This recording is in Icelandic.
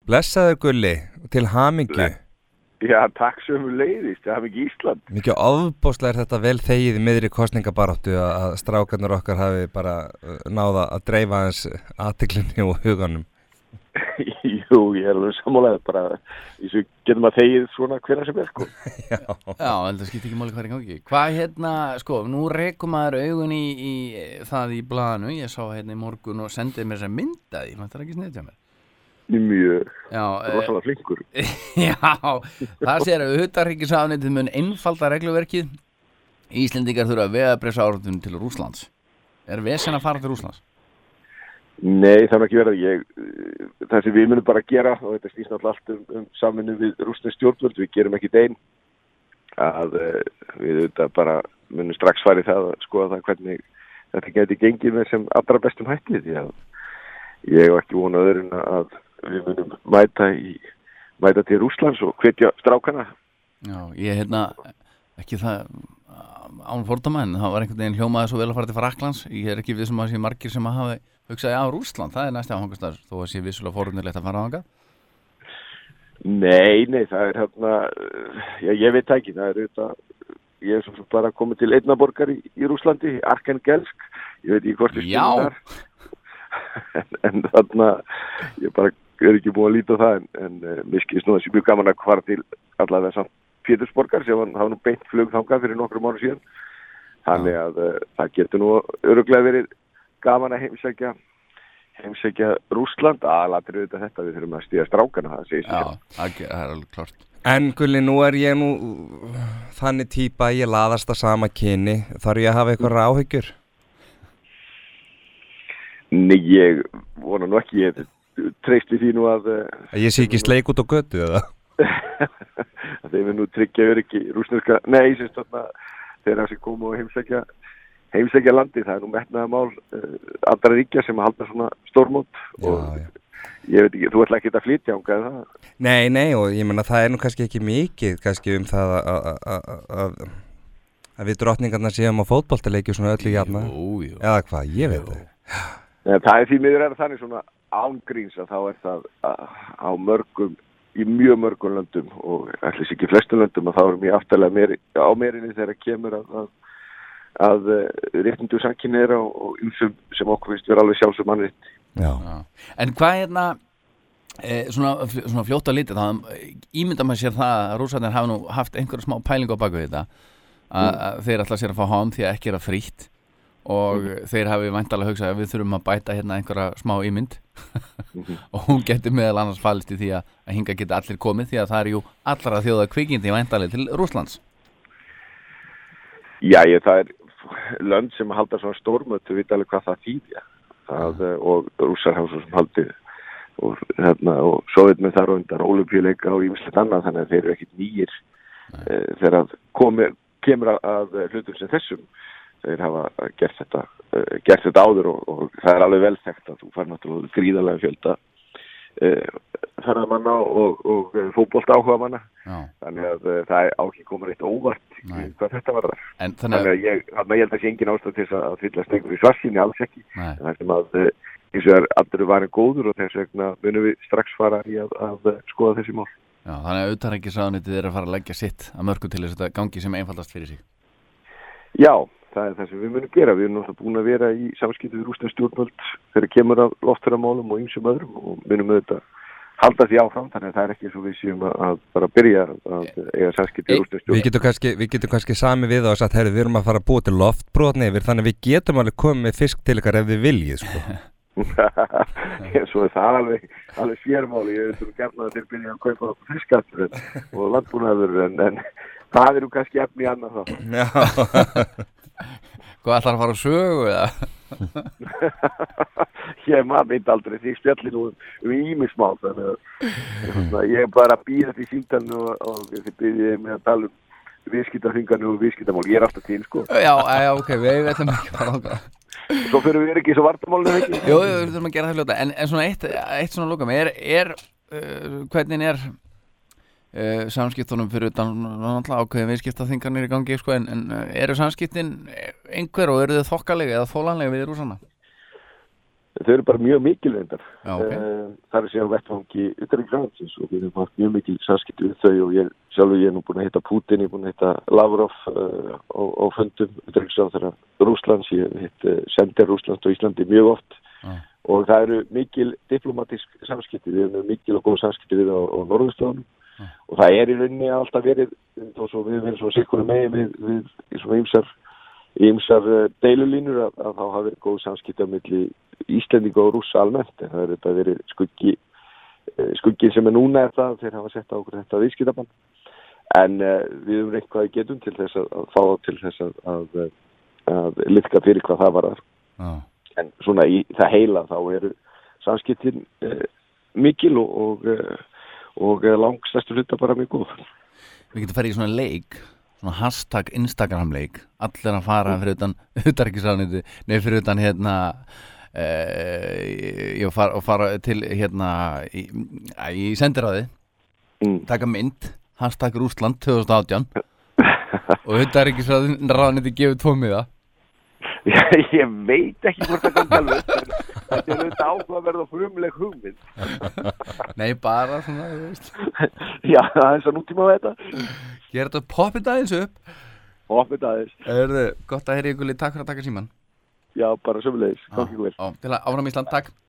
Blessaður Gulli, til hamingju. Já, takk sömuleiðis, til hamingju Ísland. Mikið ofboðslega þetta vel þegið í miðri kosningabaráttu að strákarnir okkar hafi bara náða að dreifa hans athyglinni og huganum. Jú, ég alveg sammálaður bara, þessu getum að þegið svona hvenær sem sko. Já, það skiptir ekki máli hvað í gangi. Hvað sko, nú rekum maður augun í það í blaðinu, ég sá í morgun og sendið mér þess að mynda því, það ekki sniðið hjá mér. Mjög, rosalega flinkur. Já, það sér að utanríkisráðuneytið mun einfalda regluverkið. Íslendingar þurfa vegabréfsáritun til Rússlands. Er vesen að fara til Rússlands? Nei, það er ekki verið. Það sem við munum bara gera, og þetta snýst náttúrulega allt samvinnu við rússnesk stjórnvöld, við gerum ekki einn, að við þetta bara munum strax fara í það að skoða það hvernig þetta geti gengið með sem allra bestum hætti, því að ég hef ekki vonað öðru en að við munum mæta til Rússlands og hvetja strákana. Já, ég ekki það án fordæma, það var einhvern veginn hljómaði svo vel að fara til Fraklands. Ég er ekki vissum að það sé margir sem að hafa hugsaði á Rússland, það er næsti áfangastar þó að sé vissulega forunilegt að fara á þangað. Nei, það er ég veit ekki, það er þetta, ég er svo bara komið til einna borgar í Rússlandi, Arkengelsk, ég veit ekki hvort ég stundum þar. En ég bara er ekki búin að líta á það, en mér skilst nú að það sé mjög gaman að fara til allavega samt Pétursborgar sem hafa nú beint flug þangað fyrir nokkrum árum síðan. Þannig að það getur nú örugglega verið gaman að heimsækja Rússland. Aðalatriðu þetta, við þurfum að stíga strákana, það segir sig. Já, það er alveg klart. En Gulli, nú er ég þannig típa að ég laðast að sama kyni. Þarf ég að hafa eitthvað áhyggjur? Nei, ég vona nú ekki, ég treysti því nú að ég sé ekki sleik út á götu, eða? Þeir við nú tryggja öryggi rússneska, nei, sem þeir sem komu og heimsækja landi, það er nú metnaðarmál allra ríkja sem að halda svona stórmót og ég veit ekki, þú ætla ekki að flytja ánga eða það? Nei, og ég menna það er nú kannski ekki mikið kannski það að við drottningarna séum á fótboltaleikju svona öllu jafna, eða hvað, ég veit það. Það er því miður þannig svona ángríns að þá er það í mjög mörgum löndum og ætlis ekki flestum löndum að þá erum ég aftalega á meirinni þegar kemur að réttindu samkynhneigðra og ýmsum sem okkur finnst vera alveg sjálfsögð mannréttindi. Já. En hvað svona fljótt að lítið, það ímynda maður sér það að Rússarnir hafa nú haft einhverja smá pælingu á baku þetta að þeir ætla sér að fá hám því að ekki er að frítt og þeir hafi væntanlega hugsað að við þurfum að bæta einhverja smá ímynd og hún getur meðal annars fallist í því að hinga geta allir komið því að það er jú allra þjóða kvikindi væntanlega til Rússlands. Já, það er lönd sem halda svona stórmötu, við veit alveg hvað það þýðja og Rússar hafa svo sem haldið og Sovétmenn þar og undan ólympíuleika og ýmislegt annað, þannig að þeir eru ekkit nýir þegar kemur að hlutum sem þessum. Þeir hafa gert þetta áður og það er alveg vel þekkt að þú fær náttúrulega gríðarlega fjölda ferðamanna og fótbolta áhuga manna. Þannig að það er ekki komið eitt óvart hvað þetta var þar. Þannig að ég held að sé engin ástæð til að fyllast einhverju í svartsýni, alls ekki. En það sem að eins og allir varin góður og þess vegna munum við strax fara í að skoða þessi mál. Já, þannig að utanríkisráðuneytið að fara að leggja sitt að mörgu til þess að þetta gangi sem einfaldast fyrir sig. Já, það er það sem við munum gera. Við erum náttúrulega búin að vera í samskipti við rússnesk stjórnvöld þegar kemur af loftferðamálum og ýmsum öðrum og munum auðvitað halda því áfram, þannig að það er ekki svo við séum að bara byrja að eiga samskipti við rússnesk stjórnvöld. Við getum kannski sami við og sagt, við erum að fara að búa til loftbrotni yfir, þannig að við getum alveg komið með fisk til ykkar ef við viljið, sko. Svo er það alveg sérmáli. Ég veit gerna að þeir byrja að kaupa fiskaftur og landbúnaður en það eru kannski efni í annað þá. Já. Hvað ætlar að fara á sögu eða? Maður veit aldrei, því spjalli nú ímismál, þannig að ég bara býða því símtalinu og þið byrðið með að tala viðskiptaþvinganir og viðskiptamál. Ég er alltaf til, sko. Já, ok, við ætlum ekki að fara á það. Svo fyrir við ekki svo vartamálinu, ekki? Jú, við þurfum að gera það hljóta. En svona eitt svona lókam, hvernig er samskiptunum fyrir utan ákveðin viðskiptaþvinganir í gangi, sko, en eru samskiptin einhver og eru þið þokkalega eða þólanlega við Rússana? Þau eru bara mjög mikilvægndar. Já, ok. Það er að segja á vettvangi utanríkisráðuneytisins og við höfum haft mjög mikil samskipti við þau og ég er nú búin að hitta Putin, ég er búin að hitta Lavrov á fundum utanríkisráðherra Rússlands, ég hitt sendir Rússlands og Íslandi mjög oft og það eru mikil diplomatísk samskipti, við höfum mikil og góð samskipti við á Norðurslóðunum og það er í rauninni alltaf verið, og svo við verðum svo sikkur megin við svona ýmsar deilulínur að þá hafa verið góð samskipti á milli Íslendinga og Rússa almennt, en það er þetta verið skuggin sem er núna það þeir hafa sett á okkur þetta viðskiptabann en við höfum reynt hvað við getum til þess að fá til þess að liðka fyrir hvað það var en svona í það heila þá eru samskiptin mikil og langstæstu hluta bara mjög góð. Við getum farið í svona leik, svona hashtag Instagram leik, allir að fara fyrir utan utanríkisráðuneytið, fyrir utan og fara til í sendiráði, taka mynd, hashtag Rússland 2018 og utanríkisráðuneytið gefur 2 miða. Ég veit ekki hvort það kann alveg þetta er auðvitað áhugaverð og frumleg hugmynd. Nei, bara svona, þú veist. Já, það er svo nútíma á þetta. Gera þetta poppið aðeins upp. Poppið aðeins. Gott að heyra ykkur, takk fyrir að taka síman. Já, bara sömulegis. Gangi ykkur vel. Til að áfram Ísland, takk.